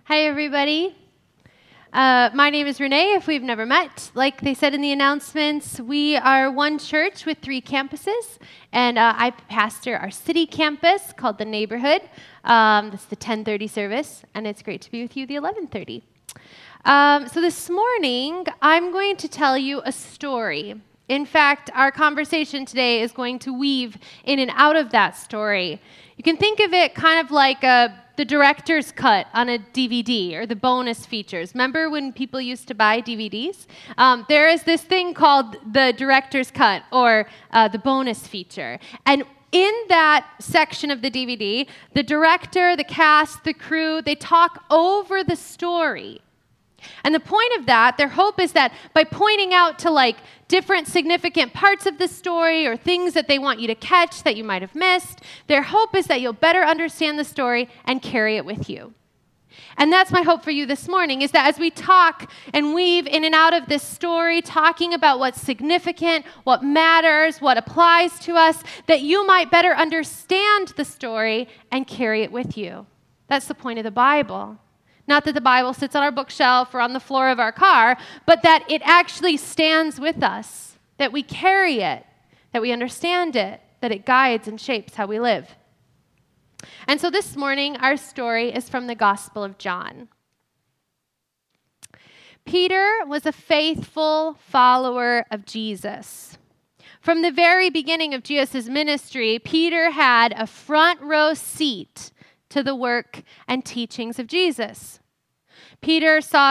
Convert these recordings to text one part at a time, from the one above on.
Hi, everybody. My name is Renee, if we've never met. Like they said in the announcements, we are one church with 3 campuses, and I pastor our city campus called The Neighborhood. That's the 10:30 service, and it's great to be with you the 11:30. So this morning, I'm going to tell you a story. In fact, our conversation today is going to weave in and out of that story. You can think of it kind of like the director's cut on a DVD or the bonus features. Remember when people used to buy DVDs? There is this thing called the director's cut or the bonus feature. And in that section of the DVD, the director, the cast, the crew, they talk over the story. And the point of that, their hope is that by pointing out to different significant parts of the story or things that they want you to catch that you might have missed, their hope is that you'll better understand the story and carry it with you. And that's my hope for you this morning, is that as we talk and weave in and out of this story, talking about what's significant, what matters, what applies to us, that you might better understand the story and carry it with you. That's the point of the Bible. Not that the Bible sits on our bookshelf or on the floor of our car, but that it actually stands with us, that we carry it, that we understand it, that it guides and shapes how we live. And so this morning, our story is from the Gospel of John. Peter was a faithful follower of Jesus. From the very beginning of Jesus' ministry, Peter had a front row seat to the work and teachings of Jesus. Peter saw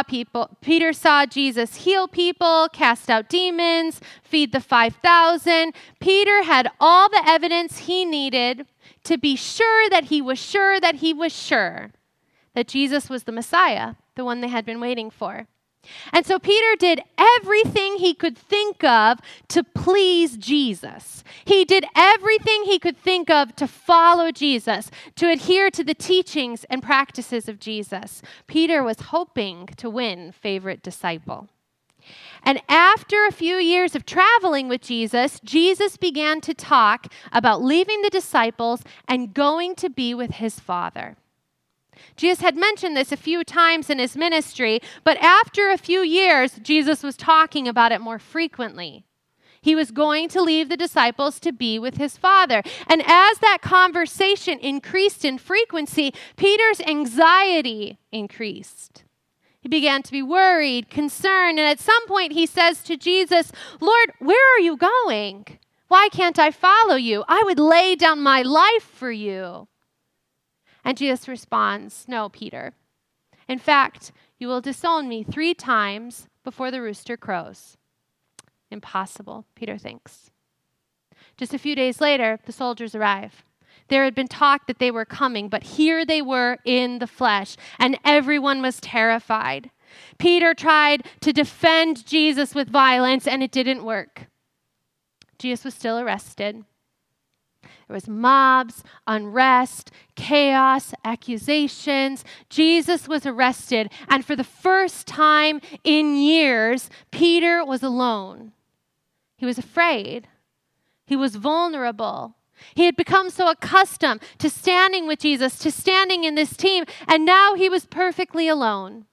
Jesus heal people, cast out demons, feed the 5,000. Peter had all the evidence he needed to be sure that he was sure that he was sure that Jesus was the Messiah, the one they had been waiting for. And so Peter did everything he could think of to please Jesus. He did everything he could think of to follow Jesus, to adhere to the teachings and practices of Jesus. Peter was hoping to win favorite disciple. And after a few years of traveling with Jesus, Jesus began to talk about leaving the disciples and going to be with his Father. Jesus had mentioned this a few times in his ministry, but after a few years, Jesus was talking about it more frequently. He was going to leave the disciples to be with his Father. And as that conversation increased in frequency, Peter's anxiety increased. He began to be worried, concerned, and at some point he says to Jesus, "Lord, where are you going? Why can't I follow you? I would lay down my life for you." And Jesus responds, "No, Peter. In fact, you will disown me 3 times before the rooster crows." Impossible, Peter thinks. Just a few days later, the soldiers arrive. There had been talk that they were coming, but here they were in the flesh, and everyone was terrified. Peter tried to defend Jesus with violence, and it didn't work. Jesus was still arrested. There was mobs, unrest, chaos, accusations. Jesus was arrested, and for the first time in years, Peter was alone. He was afraid. He was vulnerable. He had become so accustomed to standing with Jesus, to standing in this team, and now he was perfectly alone.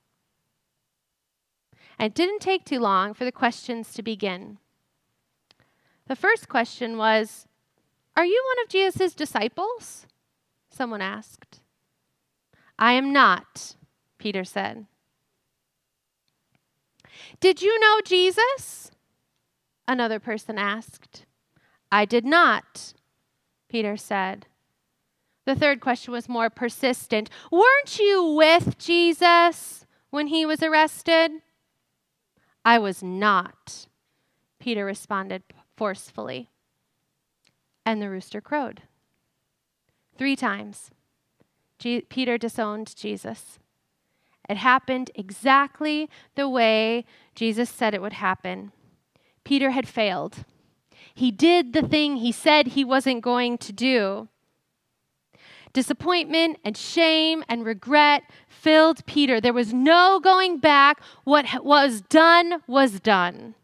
And it didn't take too long for the questions to begin. The first question was, "Are you one of Jesus' disciples?" Someone asked. "I am not," Peter said. "Did you know Jesus?" Another person asked. "I did not," Peter said. The third question was more persistent. "Weren't you with Jesus when he was arrested?" "I was not," Peter responded forcefully. And the rooster crowed. 3 times, Peter disowned Jesus. It happened exactly the way Jesus said it would happen. Peter had failed. He did the thing he said he wasn't going to do. Disappointment and shame and regret filled Peter. There was no going back. What was done was done.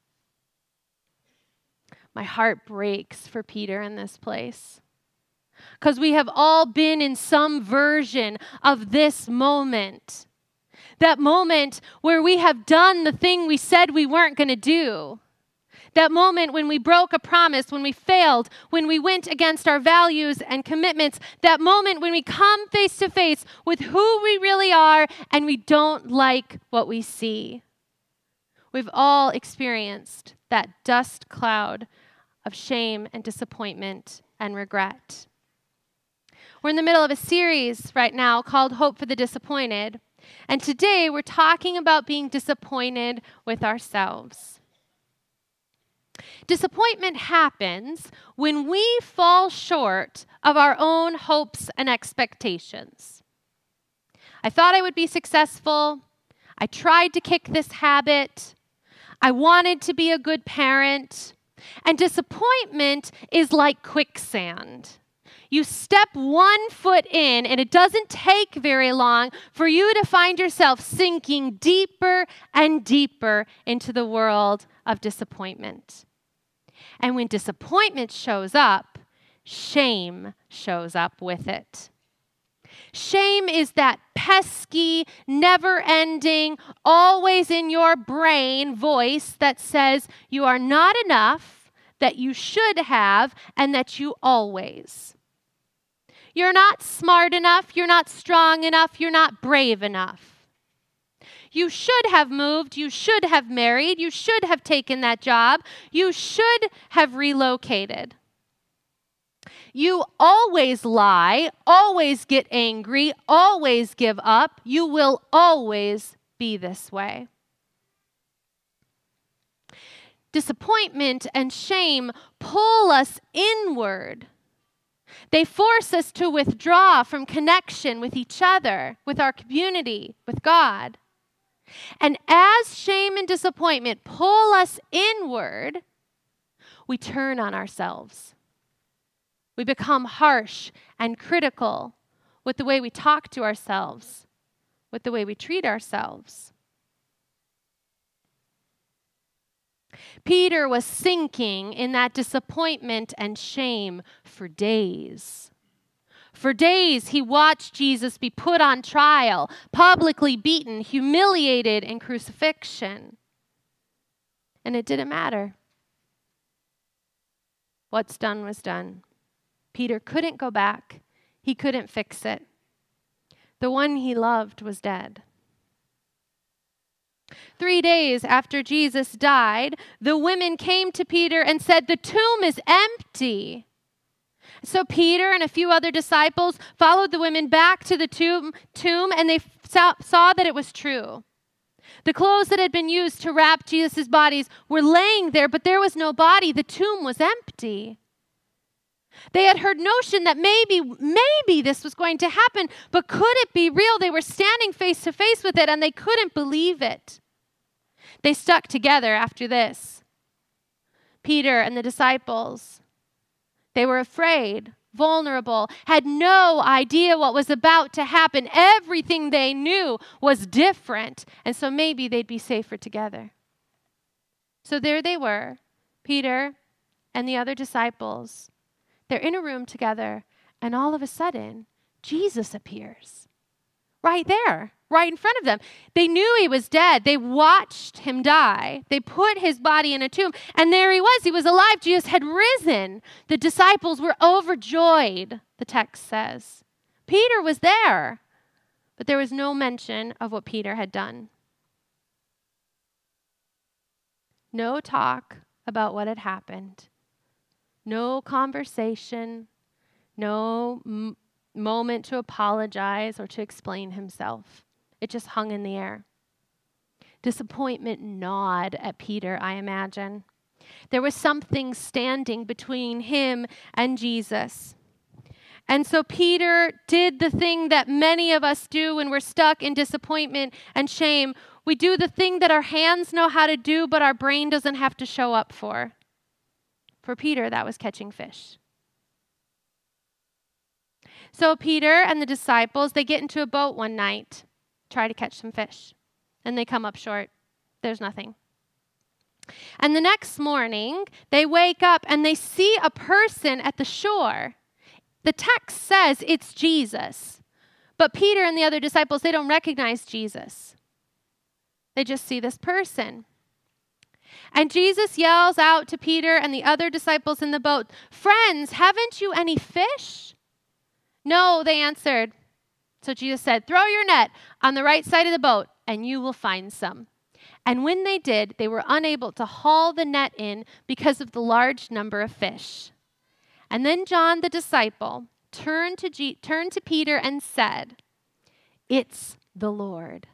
My heart breaks for Peter in this place. Because we have all been in some version of this moment. That moment where we have done the thing we said we weren't going to do. That moment when we broke a promise, when we failed, when we went against our values and commitments. That moment when we come face to face with who we really are and we don't like what we see. We've all experienced that dust cloud of shame and disappointment and regret. We're in the middle of a series right now called Hope for the Disappointed. And today we're talking about being disappointed with ourselves. Disappointment happens when we fall short of our own hopes and expectations. I thought I would be successful. I tried to kick this habit. I wanted to be a good parent. And disappointment is like quicksand. You step one foot in, and it doesn't take very long for you to find yourself sinking deeper and deeper into the world of disappointment. And when disappointment shows up, shame shows up with it. Shame is that pesky, never-ending, always in your brain voice that says you are not enough, that you should have, and that you always. You're not smart enough, you're not strong enough, you're not brave enough. You should have moved, you should have married, you should have taken that job, you should have relocated. You always lie, always get angry, always give up. You will always be this way. Disappointment and shame pull us inward. They force us to withdraw from connection with each other, with our community, with God. And as shame and disappointment pull us inward, we turn on ourselves. We become harsh and critical with the way we talk to ourselves, with the way we treat ourselves. Peter was sinking in that disappointment and shame for days. For days, he watched Jesus be put on trial, publicly beaten, humiliated in crucifixion. And it didn't matter. What's done was done. Peter couldn't go back. He couldn't fix it. The one he loved was dead. 3 days after Jesus died, the women came to Peter and said, "The tomb is empty." So Peter and a few other disciples followed the women back to the tomb and they saw that it was true. The clothes that had been used to wrap Jesus' bodies were laying there, but there was no body. The tomb was empty. They had heard notion that maybe this was going to happen, but could it be real? They were standing face to face with it and they couldn't believe it. They stuck together after this. Peter and the disciples, they were afraid, vulnerable, had no idea what was about to happen. Everything they knew was different, and so maybe they'd be safer together. So there they were, Peter and the other disciples. They're in a room together, and all of a sudden, Jesus appears. Right there, right in front of them. They knew he was dead. They watched him die. They put his body in a tomb, and there he was. He was alive. Jesus had risen. The disciples were overjoyed, the text says. Peter was there, but there was no mention of what Peter had done. No talk about what had happened. No conversation, no moment to apologize or to explain himself. It just hung in the air. Disappointment gnawed at Peter, I imagine. There was something standing between him and Jesus. And so Peter did the thing that many of us do when we're stuck in disappointment and shame. We do the thing that our hands know how to do, but our brain doesn't have to show up for. For Peter, that was catching fish. So Peter and the disciples, they get into a boat one night, try to catch some fish, and they come up short. There's nothing. And the next morning, they wake up and they see a person at the shore. The text says it's Jesus, But Peter and the other disciples, they don't recognize Jesus. They just see this person. And Jesus yells out to Peter and the other disciples in the boat, "Friends, haven't you any fish?" "No," they answered. So Jesus said, "Throw your net on the right side of the boat, and you will find some." And when they did, they were unable to haul the net in because of the large number of fish. And then John, the disciple, turned to Peter and said, "It's the Lord."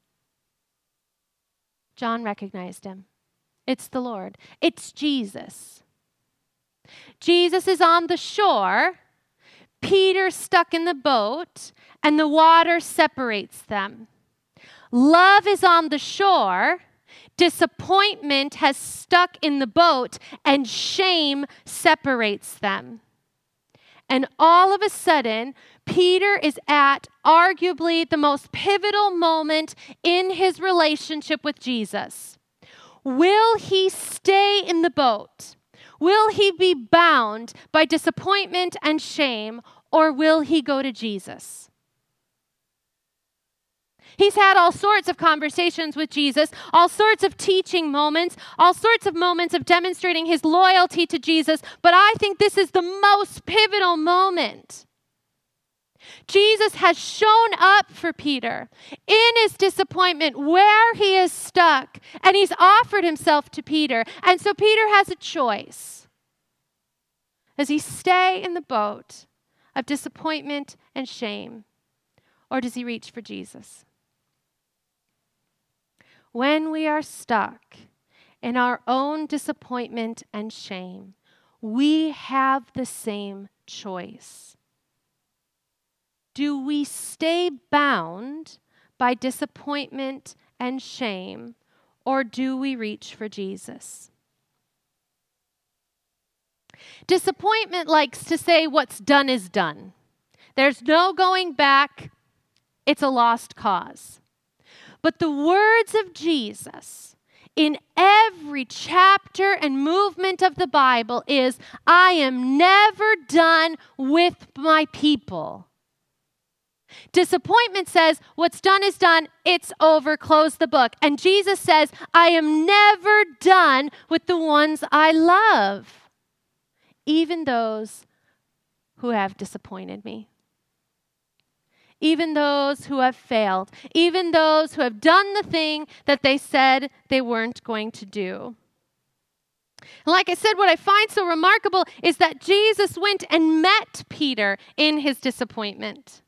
John recognized him. It's the Lord. It's Jesus. Jesus is on the shore. Peter's stuck in the boat, and the water separates them. Love is on the shore. Disappointment has stuck in the boat, and shame separates them. And all of a sudden, Peter is at arguably the most pivotal moment in his relationship with Jesus. Will he stay in the boat? Will he be bound by disappointment and shame, or will he go to Jesus? He's had all sorts of conversations with Jesus, all sorts of teaching moments, all sorts of moments of demonstrating his loyalty to Jesus, but I think this is the most pivotal moment. Jesus has shown up for Peter in his disappointment where he is stuck, and he's offered himself to Peter. And so Peter has a choice. Does he stay in the boat of disappointment and shame, or does he reach for Jesus? When we are stuck in our own disappointment and shame, we have the same choice. Do we stay bound by disappointment and shame, or do we reach for Jesus? Disappointment likes to say what's done is done. There's no going back. It's a lost cause. But the words of Jesus in every chapter and movement of the Bible is, "I am never done with my people." Disappointment says, what's done is done, it's over, close the book. And Jesus says, "I am never done with the ones I love, even those who have disappointed me, even those who have failed, even those who have done the thing that they said they weren't going to do." And like I said, what I find so remarkable is that Jesus went and met Peter in his disappointment.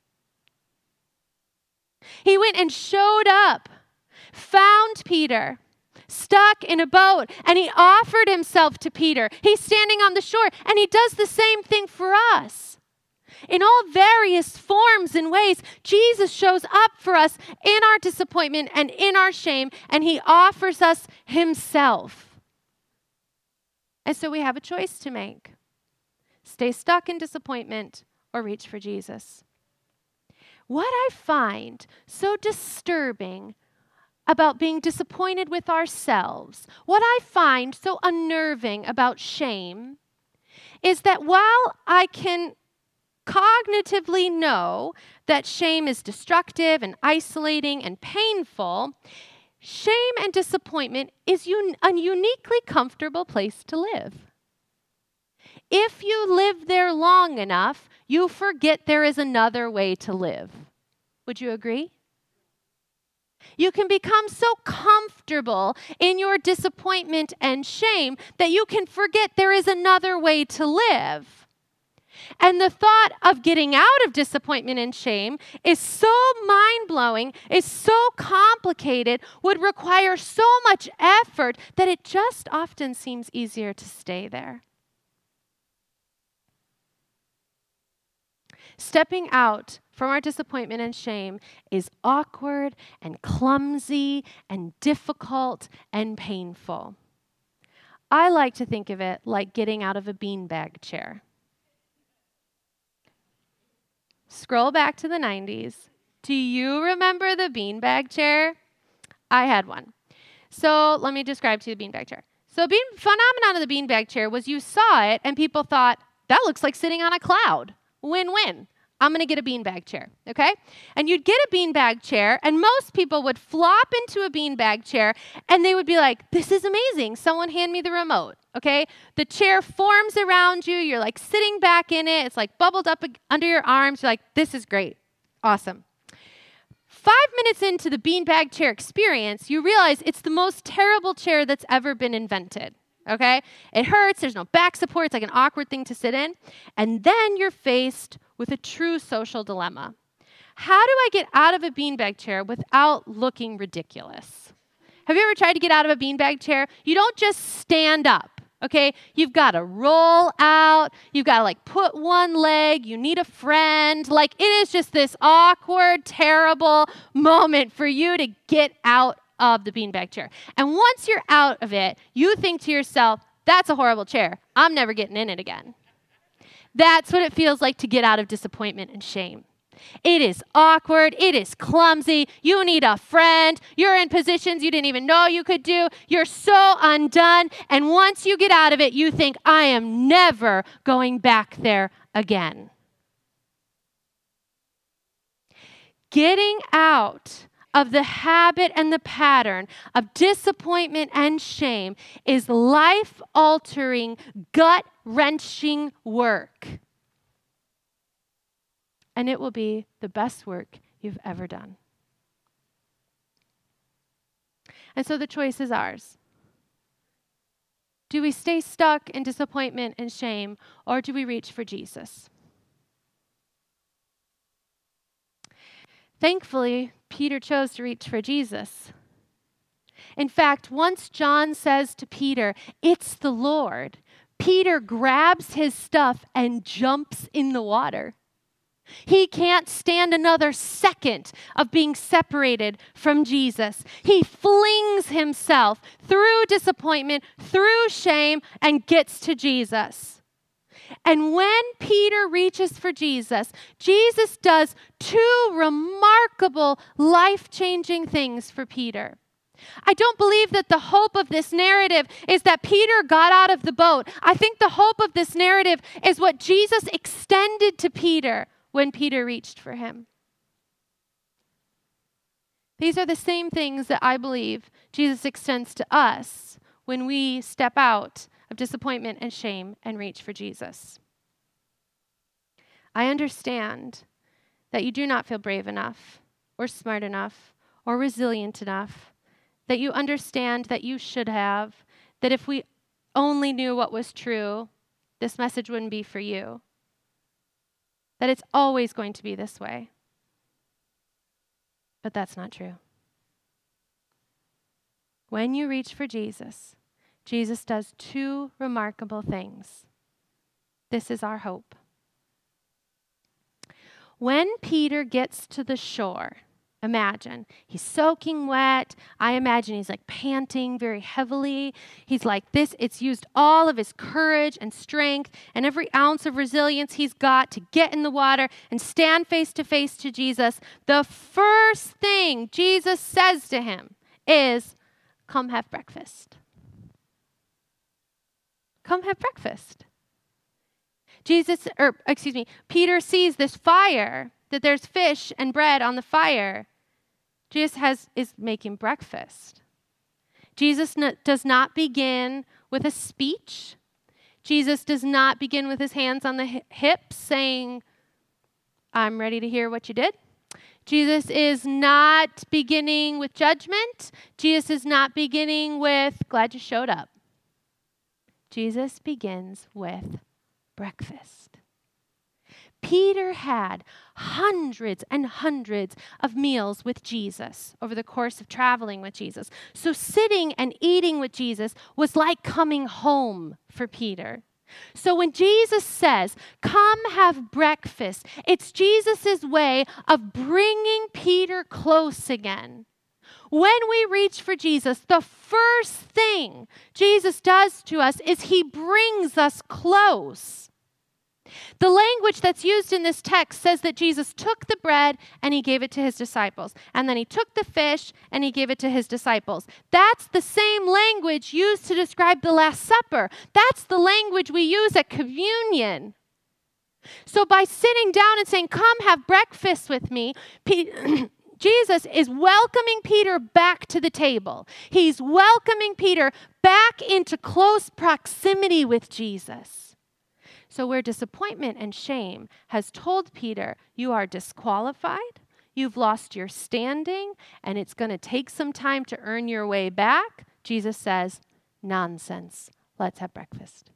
He went and showed up, found Peter, stuck in a boat, and he offered himself to Peter. He's standing on the shore, and he does the same thing for us. In all various forms and ways, Jesus shows up for us in our disappointment and in our shame, and he offers us himself. And so we have a choice to make. Stay stuck in disappointment or reach for Jesus. What I find so disturbing about being disappointed with ourselves, what I find so unnerving about shame, is that while I can cognitively know that shame is destructive and isolating and painful, shame and disappointment is a uniquely comfortable place to live. If you live there long enough, you forget there is another way to live. Would you agree? You can become so comfortable in your disappointment and shame that you can forget there is another way to live. And the thought of getting out of disappointment and shame is so mind-blowing, is so complicated, would require so much effort that it just often seems easier to stay there. Stepping out from our disappointment and shame is awkward and clumsy and difficult and painful. I like to think of it like getting out of a beanbag chair. Scroll back to the 90s. Do you remember the beanbag chair? I had one. So let me describe to you the beanbag chair. So the phenomenon of the beanbag chair was you saw it and people thought, that looks like sitting on a cloud. Win-win. I'm going to get a beanbag chair, okay? And you'd get a beanbag chair, and most people would flop into a beanbag chair, and they would be like, this is amazing. Someone hand me the remote, okay? The chair forms around you. You're like sitting back in it. It's like bubbled up under your arms. You're like, this is great. Awesome. 5 minutes into the beanbag chair experience, you realize it's the most terrible chair that's ever been invented. Okay? It hurts. There's no back support. It's like an awkward thing to sit in. And then you're faced with a true social dilemma. How do I get out of a beanbag chair without looking ridiculous? Have you ever tried to get out of a beanbag chair? You don't just stand up, okay? You've got to roll out. You've got to like put one leg. You need a friend. Like it is just this awkward, terrible moment for you to get out of the beanbag chair. And once you're out of it, you think to yourself, that's a horrible chair. I'm never getting in it again. That's what it feels like to get out of disappointment and shame. It is awkward. It is clumsy. You need a friend. You're in positions you didn't even know you could do. You're so undone. And once you get out of it, you think, I am never going back there again. Getting out of the habit and the pattern of disappointment and shame is life-altering, gut-wrenching work. And it will be the best work you've ever done. And so the choice is ours. Do we stay stuck in disappointment and shame, or do we reach for Jesus? Thankfully, Peter chose to reach for Jesus. In fact, once John says to Peter, it's the Lord, Peter grabs his stuff and jumps in the water. He can't stand another second of being separated from Jesus. He flings himself through disappointment, through shame, and gets to Jesus. And when Peter reaches for Jesus, Jesus does two remarkable, life-changing things for Peter. I don't believe that the hope of this narrative is that Peter got out of the boat. I think the hope of this narrative is what Jesus extended to Peter when Peter reached for him. These are the same things that I believe Jesus extends to us when we step out of disappointment and shame and reach for Jesus. I understand that you do not feel brave enough or smart enough or resilient enough, that you understand that you should have, that if we only knew what was true, this message wouldn't be for you, that it's always going to be this way. But that's not true. When you reach for Jesus, Jesus does two remarkable things. This is our hope. When Peter gets to the shore, imagine, he's soaking wet. I imagine he's like panting very heavily. He's like this. It's used all of his courage and strength and every ounce of resilience he's got to get in the water and stand face to face to Jesus. The first thing Jesus says to him is, come have breakfast. Come have breakfast. Peter sees this fire, that there's fish and bread on the fire. Jesus is making breakfast. Jesus does not begin with a speech. Jesus does not begin with his hands on the hips saying, I'm ready to hear what you did. Jesus is not beginning with judgment. Jesus is not beginning with, glad you showed up. Jesus begins with breakfast. Peter had hundreds and hundreds of meals with Jesus over the course of traveling with Jesus. So sitting and eating with Jesus was like coming home for Peter. So when Jesus says, come have breakfast, it's Jesus' way of bringing Peter close again. When we reach for Jesus, the first thing Jesus does to us is he brings us close. The language that's used in this text says that Jesus took the bread and he gave it to his disciples. And then he took the fish and he gave it to his disciples. That's the same language used to describe the Last Supper. That's the language we use at communion. So by sitting down and saying, come have breakfast with me, Jesus is welcoming Peter back to the table. He's welcoming Peter back into close proximity with Jesus. So where disappointment and shame has told Peter, you are disqualified, you've lost your standing, and it's going to take some time to earn your way back, Jesus says, nonsense. Let's have breakfast.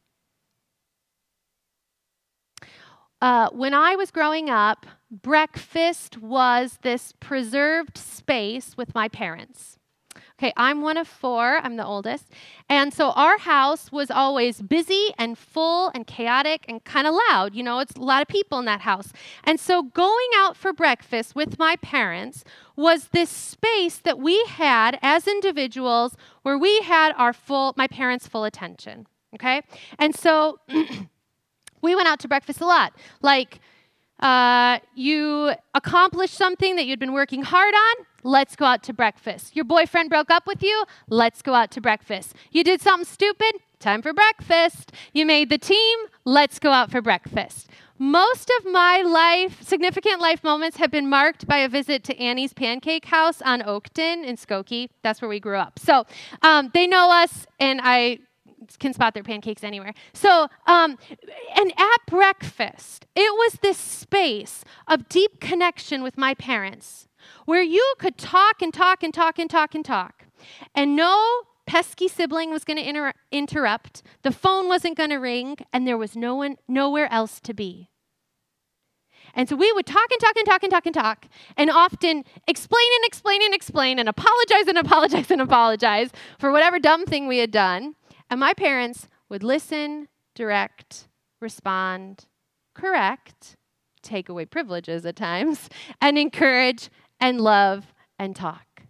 When I was growing up, breakfast was this preserved space with my parents. Okay, I'm one of 4. I'm the oldest. And so our house was always busy and full and chaotic and kind of loud. You know, it's a lot of people in that house. And so going out for breakfast with my parents was this space that we had as individuals where we had my parents' full attention. Okay? And so we went out to breakfast a lot. Like, you accomplished something that you'd been working hard on, let's go out to breakfast. Your boyfriend broke up with you, let's go out to breakfast. You did something stupid, time for breakfast. You made the team, let's go out for breakfast. Most of my significant life moments have been marked by a visit to Annie's Pancake House on Oakton in Skokie. That's where we grew up. So they know us, and I can spot their pancakes anywhere. So, and at breakfast, it was this space of deep connection with my parents where you could talk and talk and talk and talk and talk. And no pesky sibling was going to interrupt. The phone wasn't going to ring, and there was nowhere else to be. And so we would talk and talk and talk and talk and talk, and often explain and explain and explain and apologize and apologize and apologize for whatever dumb thing we had done. And my parents would listen, direct, respond, correct, take away privileges at times, and encourage and love and talk.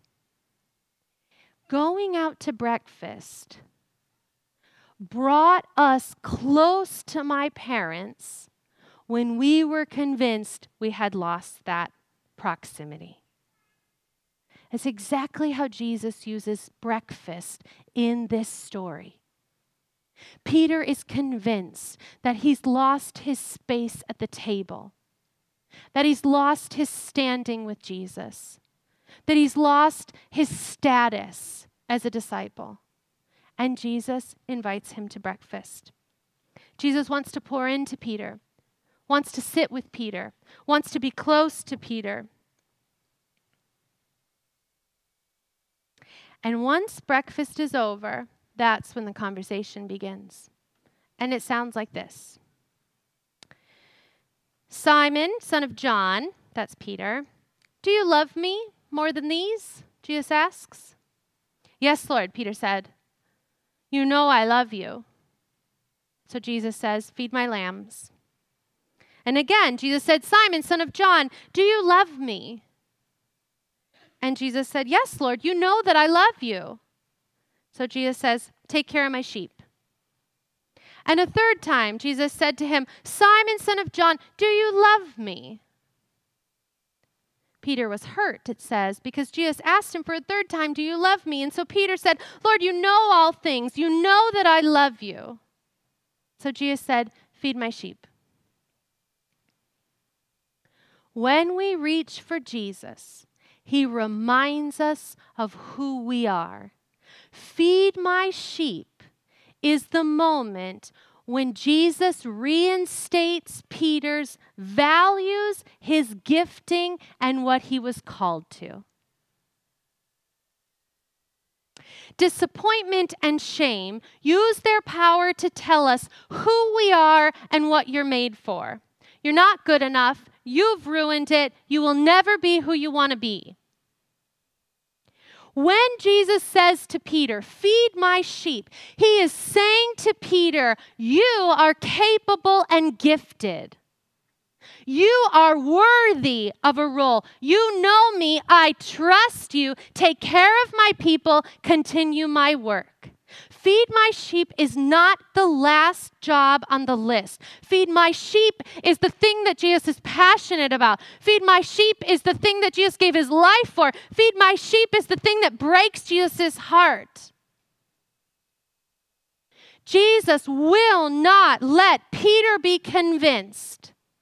Going out to breakfast brought us close to my parents when we were convinced we had lost that proximity. It's exactly how Jesus uses breakfast in this story. Peter is convinced that he's lost his space at the table, that he's lost his standing with Jesus, that he's lost his status as a disciple. And Jesus invites him to breakfast. Jesus wants to pour into Peter, wants to sit with Peter, wants to be close to Peter. And once breakfast is over, that's when the conversation begins. And it sounds like this. Simon, son of John, that's Peter, do you love me more than these? Jesus asks. Yes, Lord, Peter said. You know I love you. So Jesus says, feed my lambs. And again, Jesus said, Simon, son of John, do you love me? And Jesus said, yes, Lord, you know that I love you. So Jesus says, take care of my sheep. And a third time, Jesus said to him, Simon, son of John, do you love me? Peter was hurt, it says, because Jesus asked him for a third time, do you love me? And so Peter said, Lord, you know all things. You know that I love you. So Jesus said, feed my sheep. When we reach for Jesus, he reminds us of who we are. Feed my sheep is the moment when Jesus reinstates Peter's values, his gifting, and what he was called to. Disappointment and shame use their power to tell us who we are and what you're made for. You're not good enough. You've ruined it. You will never be who you want to be. When Jesus says to Peter, feed my sheep, he is saying to Peter, you are capable and gifted. You are worthy of a role. You know me. I trust you. Take care of my people. Continue my work. Feed my sheep is not the last job on the list. Feed my sheep is the thing that Jesus is passionate about. Feed my sheep is the thing that Jesus gave his life for. Feed my sheep is the thing that breaks Jesus' heart. Jesus will not let Peter be convinced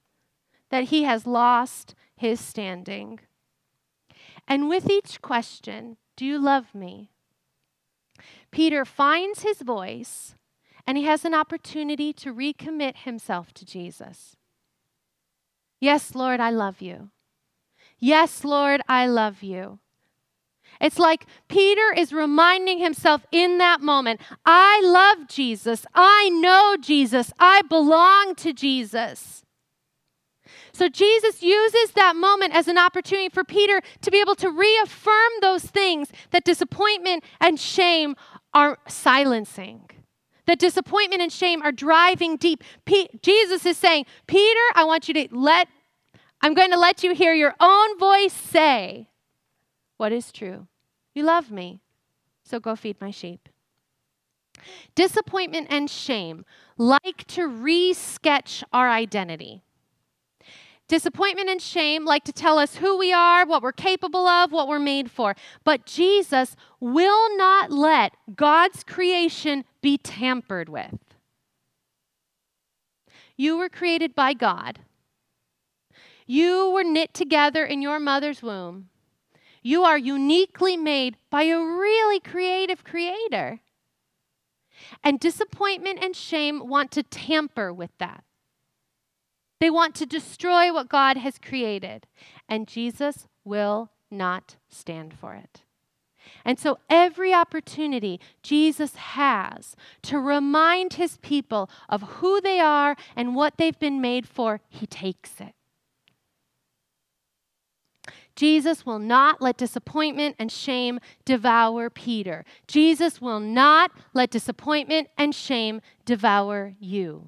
that he has lost his standing. And with each question, do you love me? Peter finds his voice, and he has an opportunity to recommit himself to Jesus. Yes, Lord, I love you. Yes, Lord, I love you. It's like Peter is reminding himself in that moment, I love Jesus. I know Jesus. I belong to Jesus. So Jesus uses that moment as an opportunity for Peter to be able to reaffirm those things that disappointment and shame are silencing. That disappointment and shame are driving deep. Jesus is saying, Peter, I'm going to let you hear your own voice say what is true. You love me, so go feed my sheep. Disappointment and shame like to re-sketch our identity. Disappointment and shame like to tell us who we are, what we're capable of, what we're made for. But Jesus will not let God's creation be tampered with. You were created by God. You were knit together in your mother's womb. You are uniquely made by a really creative creator. And disappointment and shame want to tamper with that. They want to destroy what God has created. And Jesus will not stand for it. And so every opportunity Jesus has to remind his people of who they are and what they've been made for, he takes it. Jesus will not let disappointment and shame devour Peter. Jesus will not let disappointment and shame devour you.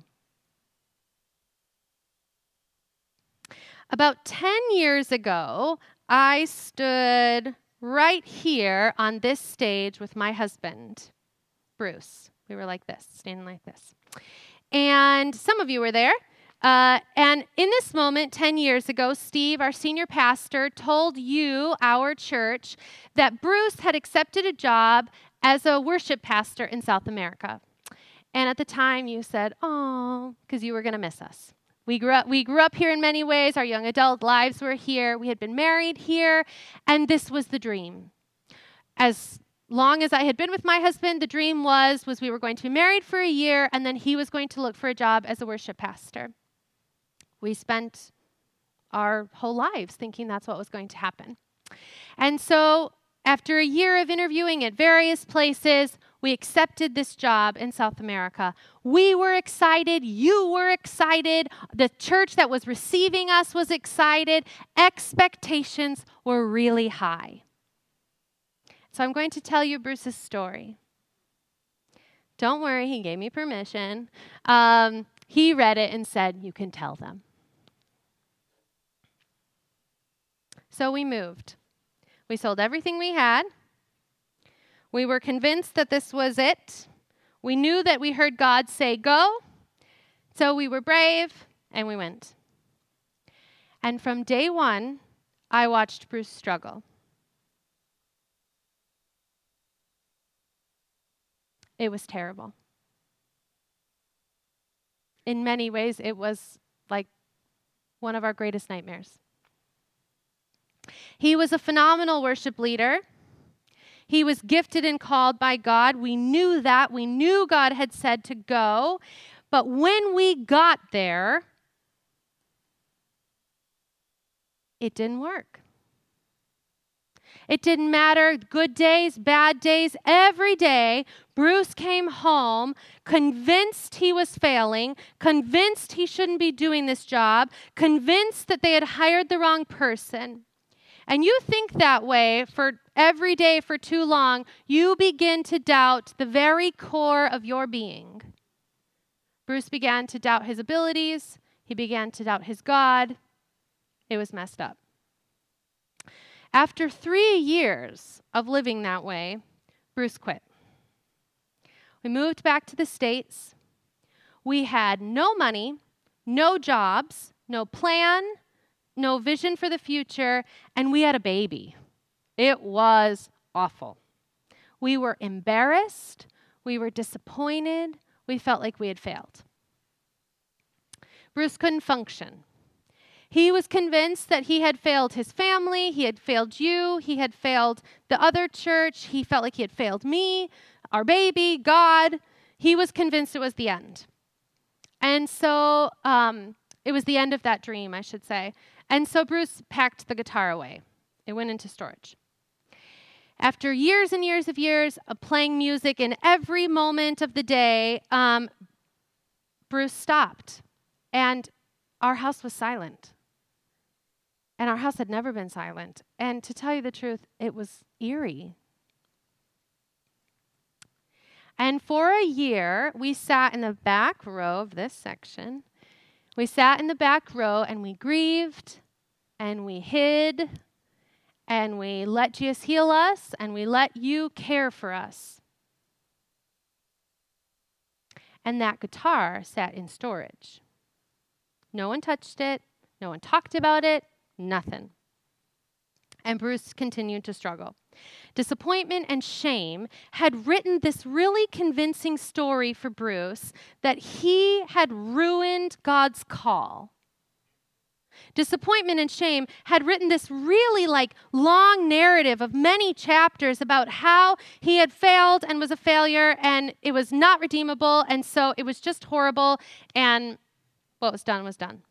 About 10 years ago, I stood right here on this stage with my husband, Bruce. We were like this, standing like this. And some of you were there. And in this moment, 10 years ago, Steve, our senior pastor, told you, our church, that Bruce had accepted a job as a worship pastor in South America. And at the time, you said, oh, because you were going to miss us. We grew up here in many ways. Our young adult lives were here. We had been married here, and this was the dream. As long as I had been with my husband, the dream was we were going to be married for a year, and then he was going to look for a job as a worship pastor. We spent our whole lives thinking that's what was going to happen. And so after a year of interviewing at various places, we accepted this job in South America. We were excited. You were excited. The church that was receiving us was excited. Expectations were really high. So I'm going to tell you Bruce's story. Don't worry, he gave me permission. He read it and said, you can tell them. So we moved. We sold everything we had. We were convinced that this was it. We knew that we heard God say, go. So we were brave, and we went. And from day one, I watched Bruce struggle. It was terrible. In many ways, it was like one of our greatest nightmares. He was a phenomenal worship leader. He was gifted and called by God. We knew that. We knew God had said to go. But when we got there, it didn't work. It didn't matter, good days, bad days, every day, Bruce came home convinced he was failing, convinced he shouldn't be doing this job, convinced that they had hired the wrong person. And you think that way for every day for too long, you begin to doubt the very core of your being. Bruce began to doubt his abilities. He began to doubt his God. It was messed up. After 3 years of living that way, Bruce quit. We moved back to the States. We had no money, no jobs, no plan, no vision for the future, and we had a baby. It was awful. We were embarrassed. We were disappointed. We felt like we had failed. Bruce couldn't function. He was convinced that he had failed his family, he had failed you, he had failed the other church, he felt like he had failed me, our baby, God. He was convinced it was the end. And so it was the end of that dream, I should say. And so Bruce packed the guitar away. It went into storage. After years and years of playing music in every moment of the day, Bruce stopped. And our house was silent. And our house had never been silent. And to tell you the truth, it was eerie. And for a year, we sat in the back row of this section. We sat in the back row and we grieved and we hid and we let Jesus heal us and we let you care for us. And that guitar sat in storage. No one touched it. No one talked about it. Nothing. And Bruce continued to struggle. Disappointment and shame had written this really convincing story for Bruce that he had ruined God's call. Disappointment and shame had written this really long narrative of many chapters about how he had failed and was a failure and it was not redeemable and so it was just horrible and what was done was done.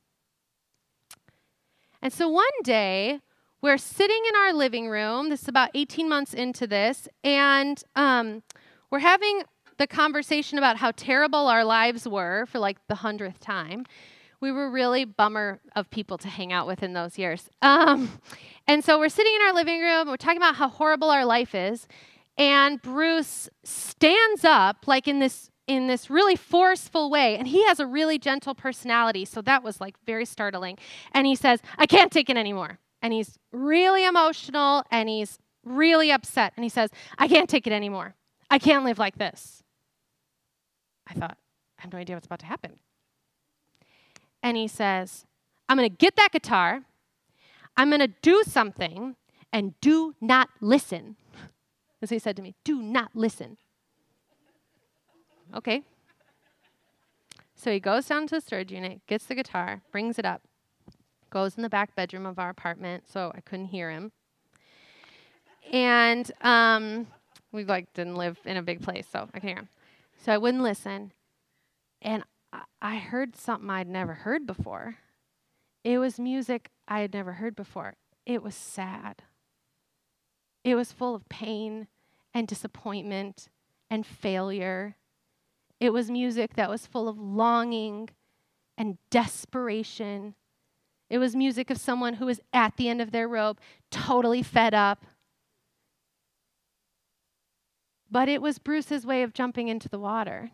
And so one day, we're sitting in our living room. This is about 18 months into this. And we're having the conversation about how terrible our lives were for the 100th time. We were really bummer of people to hang out with in those years. And so we're sitting in our living room. We're talking about how horrible our life is. And Bruce stands up in this really forceful way. And he has a really gentle personality. So that was very startling. And he says, I can't take it anymore. And he's really emotional and he's really upset. And he says, I can't take it anymore. I can't live like this. I thought, I have no idea what's about to happen. And he says, I'm going to get that guitar. I'm going to do something and do not listen. As he said to me, do not listen. Okay. So he goes down to the storage unit, gets the guitar, brings it up. Goes in the back bedroom of our apartment, so I couldn't hear him. And we didn't live in a big place, so I couldn't hear him. So I wouldn't listen. And I heard something I'd never heard before. It was music I had never heard before. It was sad. It was full of pain and disappointment and failure. It was music that was full of longing and desperation. It was music of someone who was at the end of their rope, totally fed up. But it was Bruce's way of jumping into the water.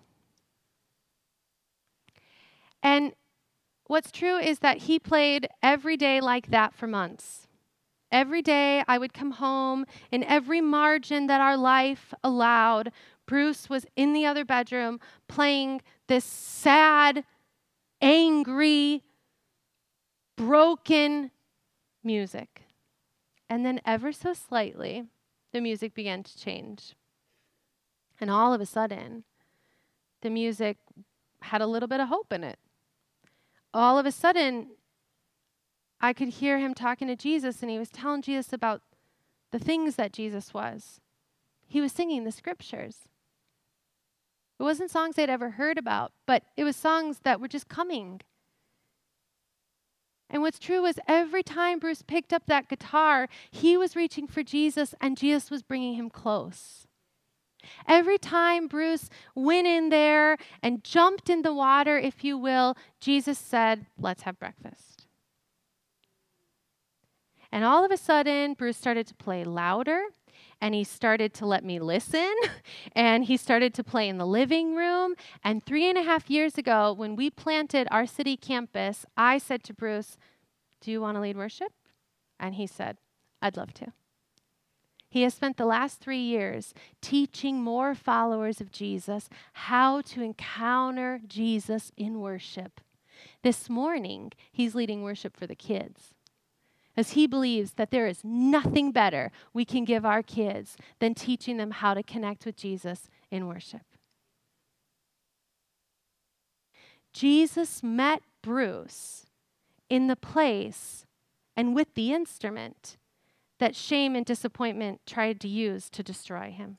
And what's true is that he played every day like that for months. Every day I would come home, in every margin that our life allowed, Bruce was in the other bedroom playing this sad, angry, broken music. And then ever so slightly, the music began to change. And all of a sudden, the music had a little bit of hope in it. All of a sudden, I could hear him talking to Jesus, and he was telling Jesus about the things that Jesus was. He was singing the scriptures. It wasn't songs I'd ever heard about, but it was songs that were just coming. And what's true is every time Bruce picked up that guitar, he was reaching for Jesus and Jesus was bringing him close. Every time Bruce went in there and jumped in the water, if you will, Jesus said, let's have breakfast. And all of a sudden, Bruce started to play louder and he started to let me listen and he started to play in the living room. And 3.5 years ago, when we planted our city campus, I said to Bruce, do you want to lead worship? And he said, I'd love to. He has spent the last 3 years teaching more followers of Jesus how to encounter Jesus in worship. This morning, he's leading worship for the kids, as he believes that there is nothing better we can give our kids than teaching them how to connect with Jesus in worship. Jesus met Bruce in the place and with the instrument that shame and disappointment tried to use to destroy him.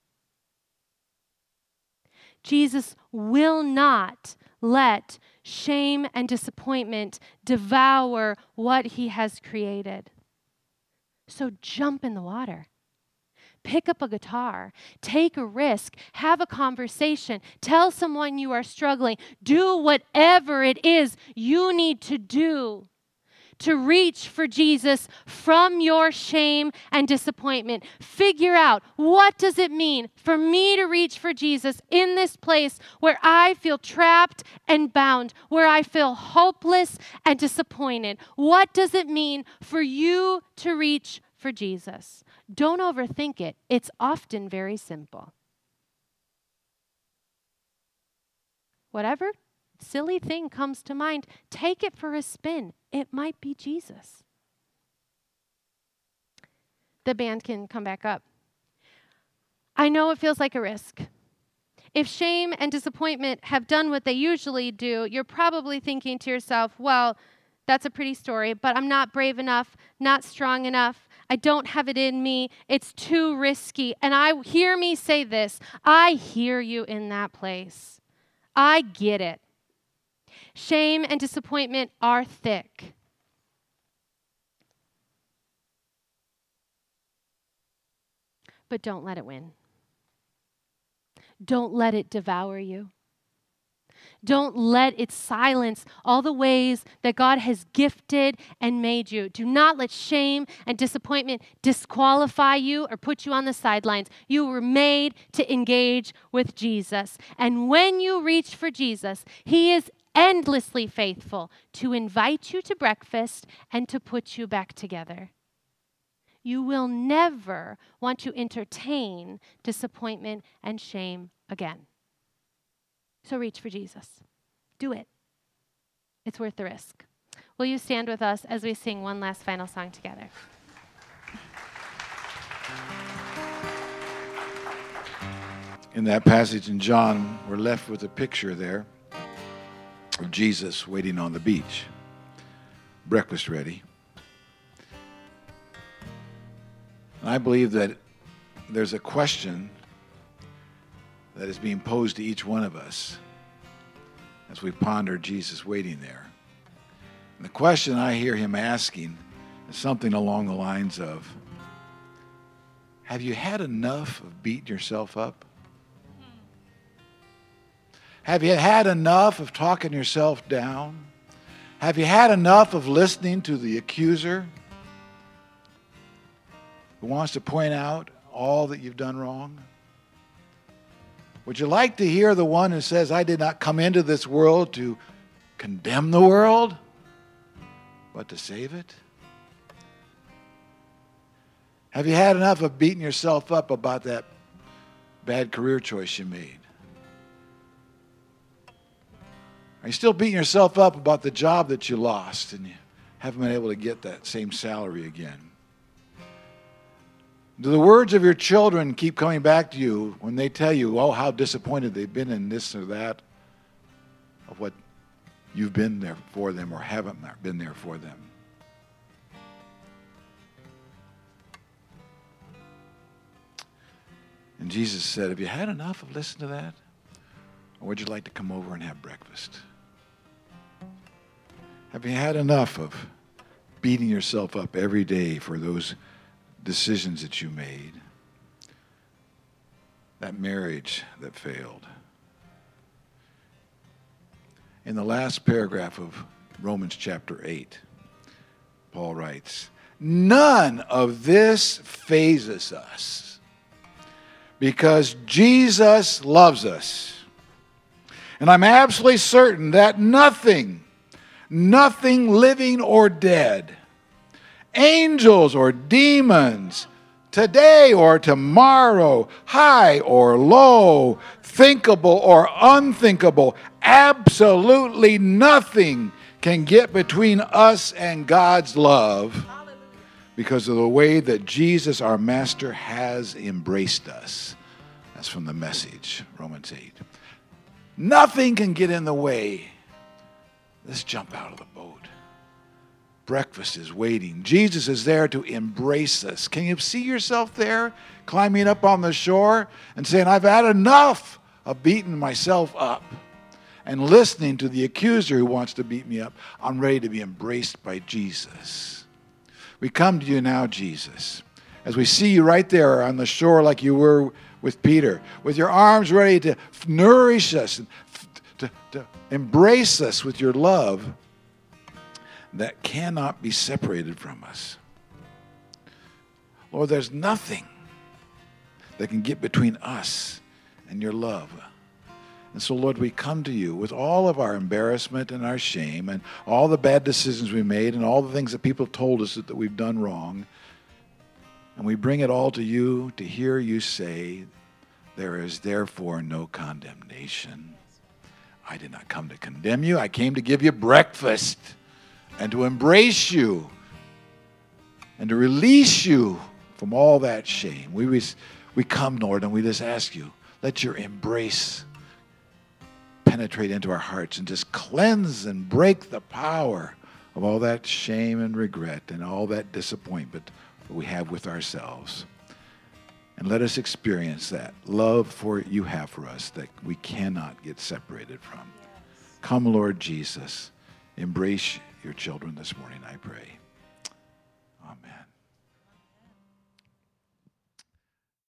Jesus will not let shame and disappointment devour what he has created. So jump in the water. Pick up a guitar. Take a risk. Have a conversation. Tell someone you are struggling. Do whatever it is you need to do to reach for Jesus from your shame and disappointment. Figure out, what does it mean for me to reach for Jesus in this place where I feel trapped and bound, where I feel hopeless and disappointed? What does it mean for you to reach for Jesus? Don't overthink it. It's often very simple. Whatever silly thing comes to mind, take it for a spin. It might be Jesus. The band can come back up. I know it feels like a risk. If shame and disappointment have done what they usually do, you're probably thinking to yourself, well, that's a pretty story, but I'm not brave enough, not strong enough. I don't have it in me. It's too risky. And hear me say this. I hear you in that place. I get it. Shame and disappointment are thick. But don't let it win. Don't let it devour you. Don't let it silence all the ways that God has gifted and made you. Do not let shame and disappointment disqualify you or put you on the sidelines. You were made to engage with Jesus. And when you reach for Jesus, he is endlessly faithful to invite you to breakfast and to put you back together. You will never want to entertain disappointment and shame again. So reach for Jesus. Do it. It's worth the risk. Will you stand with us as we sing one last final song together? In that passage in John, we're left with a picture there of Jesus waiting on the beach. Breakfast ready. And I believe that there's a question that is being posed to each one of us as we ponder Jesus waiting there. And the question I hear him asking is something along the lines of, have you had enough of beating yourself up? Have you had enough of talking yourself down? Have you had enough of listening to the accuser who wants to point out all that you've done wrong? Would you like to hear the one who says, I did not come into this world to condemn the world, but to save it? Have you had enough of beating yourself up about that bad career choice you made? Are you still beating yourself up about the job that you lost and you haven't been able to get that same salary again? Do the words of your children keep coming back to you when they tell you, oh, how disappointed they've been in this or that of what you've been there for them or haven't been there for them? And Jesus said, have you had enough of listening to that? Or would you like to come over and have breakfast? Have you had enough of beating yourself up every day for those decisions that you made? That marriage that failed? In the last paragraph of Romans chapter 8, Paul writes, none of this phases us because Jesus loves us. And I'm absolutely certain that nothing living or dead, angels or demons, today or tomorrow, high or low, thinkable or unthinkable, absolutely nothing can get between us and God's love because of the way that Jesus, our Master, has embraced us. That's from the Message, Romans 8. Nothing can get in the way. Let's jump out of the boat. breakfast is waiting. Jesus is there to embrace us. Can you see yourself there, climbing up on the shore and saying, I've had enough of beating myself up and listening to the accuser who wants to beat me up. I'm ready to be embraced by Jesus. We come to you now, Jesus, as we see you right there on the shore like you were with Peter, with your arms ready to nourish us and to embrace us with your love that cannot be separated from us. Lord, there's nothing that can get between us and your love. And so, Lord, we come to you with all of our embarrassment and our shame and all the bad decisions we made and all the things that people told us that we've done wrong. And we bring it all to you to hear you say, there is therefore no condemnation. I did not come to condemn you. I came to give you breakfast and to embrace you and to release you from all that shame. We come, Lord, and we just ask you, let your embrace penetrate into our hearts and just cleanse and break the power of all that shame and regret and all that disappointment that we have with ourselves. And let us experience that love for you have for us that we cannot get separated from. Yes. Come, Lord Jesus, embrace your children this morning, I pray. Amen.